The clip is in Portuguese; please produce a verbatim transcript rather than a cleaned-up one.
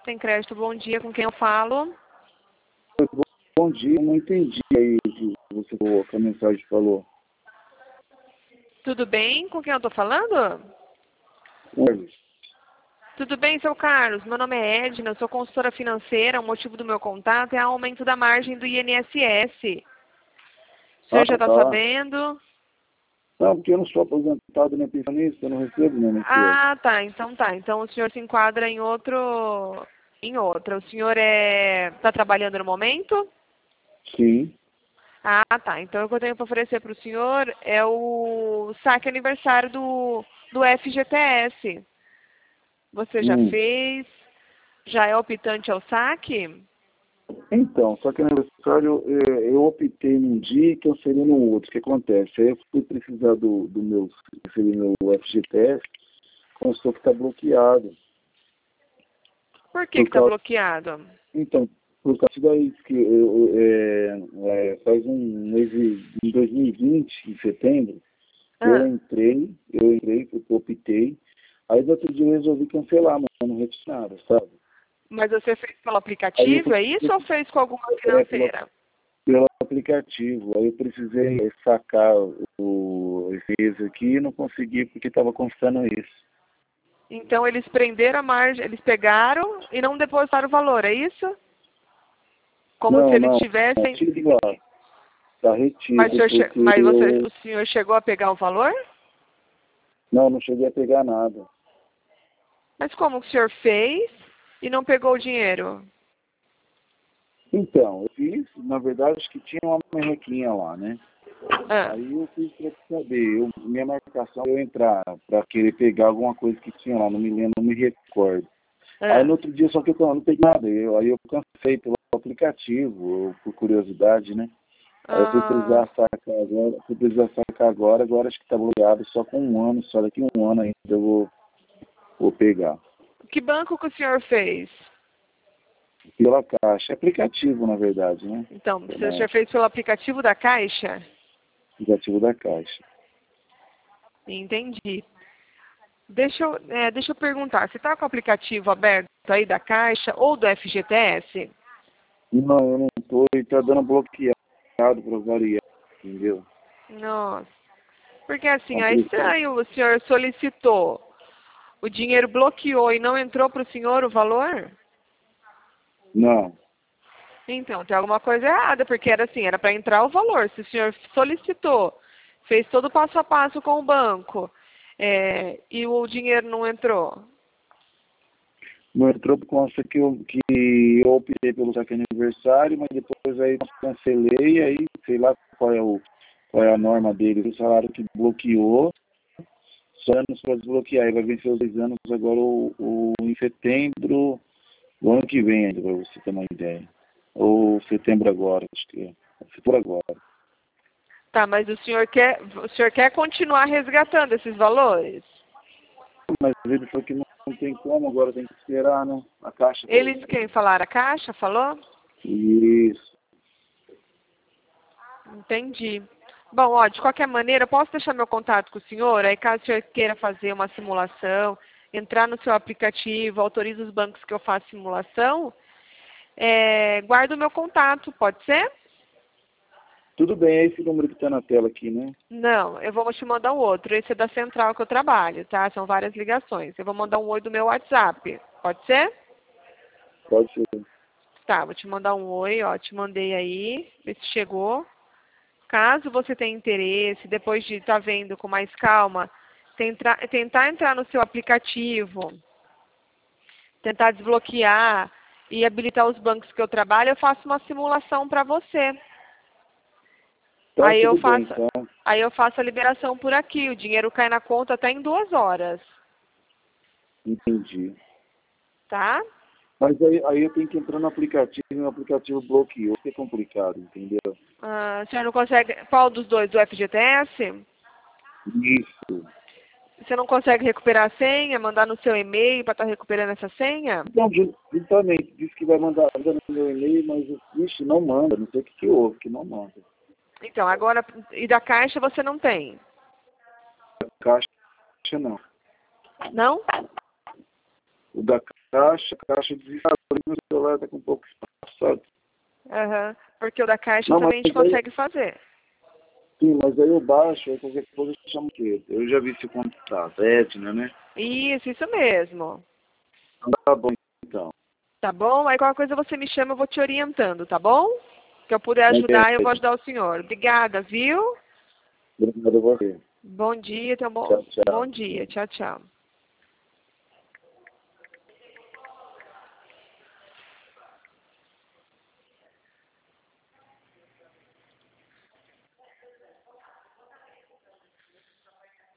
Tem crédito, bom dia, com quem eu falo? Bom dia, não entendi aí o que você falou, que a mensagem falou. Tudo bem? Com quem eu tô falando? Oi. Tudo bem, seu Carlos? Meu nome é Edna, eu sou consultora financeira. O motivo do meu contato é o aumento da margem do I N S S. O senhor Ah, já está tá. sabendo? Não, porque eu não sou aposentado nem pensionista, eu não recebo nenhum emprego. Ah, tá. Então tá. Então o senhor se enquadra em outro... em outra. O senhor é... está trabalhando no momento? Sim. Ah, tá. Então o que eu tenho para oferecer para o senhor é o saque aniversário do, do F G T S. Você já Hum. fez? Já é optante ao saque? Então, só que no aniversário eh, eu optei num dia e cancelei no outro. O que acontece? Aí eu fui precisar do, do meu, receber meu F G T S, constou que está bloqueado. Por que Por que está causa, bloqueado? então, por causa daí que eu, eu, é, é, faz um mês, de- em dois mil e vinte, em setembro, eu Ah, entrei, eu entrei, porque eu optei. Aí do outro dia eu resolvi cancelar, mas eu não retive nada, sabe? mas você fez pelo Aí eu aplicativo, é isso? precisei, Ou fez com alguma é, pelo, financeira? pelo aplicativo. Aí eu precisei sacar o esse aqui e não consegui porque estava constando isso. Então eles prenderam a margem, eles pegaram e não depositaram o valor, é isso? Como se Não, eles não, tivessem... tive lá, tá Mas, o retido, senhor, che- porque mas você, eu o senhor chegou a pegar o valor? não, não cheguei a pegar nada. Mas como que o senhor fez e não pegou o dinheiro? Então, eu fiz, na verdade, acho que tinha uma merrequinha lá, né? Ah, Aí eu fiz para saber, eu, minha marcação eu entrar para querer pegar alguma coisa que tinha lá, não me lembro, não me recordo. Aí ah, no outro dia só que eu não, não peguei nada, eu, aí eu cansei pelo aplicativo, eu, por curiosidade, né? Aí eu fui ah, precisar sacar agora, fui precisar sacar agora, agora acho que tá bloqueado só com um ano, só daqui um ano ainda eu vou, vou pegar. que banco que o senhor fez? Pela caixa, é aplicativo na verdade, né? Então, É o na senhor fez pelo aplicativo da Caixa? aplicativo da caixa. Entendi. Deixa eu, é, deixa eu perguntar, você está com o aplicativo aberto aí da Caixa ou do F G T S? Não, eu não tô, e tá dando bloqueado para variar, entendeu? Nossa, porque assim, é Complicado. estranho, o senhor solicitou, o dinheiro bloqueou e não entrou para o senhor o valor? Não, Então, tem alguma coisa errada, porque era assim, era para entrar o valor. Se o senhor solicitou, fez todo o passo a passo com o banco, é, e o dinheiro não entrou. não entrou por conta que eu, que eu optei pelo saque aniversário, mas depois aí cancelei, aí sei lá qual é, o, qual é a norma dele, o salário que bloqueou, só anos para desbloquear, aí vai vencer os dois anos agora o, o, em setembro, do ano que vem ainda, para você ter uma ideia. Ou setembro agora, acho que é. Setembro agora. Tá, mas o senhor quer, o senhor quer continuar resgatando esses valores? Mas ele falou que não, não tem como, agora tem que esperar, né? A caixa falou Eles isso aí. quem falaram? A Caixa falou? Isso. Entendi. Bom, ó, de qualquer maneira, eu posso deixar meu contato com o senhor? Aí caso o senhor queira fazer uma simulação, entrar no seu aplicativo, autoriza os bancos que eu faça simulação, é, guarda o meu contato, pode ser? Tudo bem, é esse número que está na tela aqui, né? Não, eu vou te mandar um outro. Esse é da central que eu trabalho, tá? São várias ligações. Eu vou mandar um oi do meu WhatsApp. Pode ser? Pode ser. Tá, vou te mandar um oi, ó. Te mandei aí. Vê se chegou. Caso você tenha interesse, depois de estar vendo com mais calma, tentar, tentar entrar no seu aplicativo, tentar desbloquear e habilitar os bancos que eu trabalho, eu faço uma simulação para você. Tá, Aí eu tudo bem, faço, então. aí eu faço a liberação por aqui. O dinheiro cai na conta até em duas horas, Entendi. tá? Mas aí, aí eu tenho que entrar no aplicativo e o aplicativo bloqueou, que é complicado, entendeu? Ah, a senhora não consegue. Qual dos dois? Do F G T S? Isso. Você não consegue recuperar a senha, mandar no seu e-mail para estar recuperando essa senha? Então, ju- justamente, disse que vai mandar, mandar no meu e-mail, mas, ixi, não manda, não sei o que, que houve, que não manda. Então, agora, e da Caixa você não tem? Caixa não. Não? O da caixa, a caixa desinstalou e meu celular está com um pouco espaço, sabe? Aham. Porque o da caixa Não, também a gente mas aí- consegue fazer. Sim, mas aí eu baixo, aí qualquer coisa eu chamo o quê? Eu já vi seu contato, Edna, né? Isso, isso mesmo. Então tá bom, então. Tá bom? Aí qualquer coisa você me chama, eu vou te orientando, tá bom? Que eu puder Ok, ajudar, eu vou ajudar o senhor. Obrigada, viu? obrigado a você. Bom dia, então bom, Tchau, tchau. bom dia. Tchau, tchau.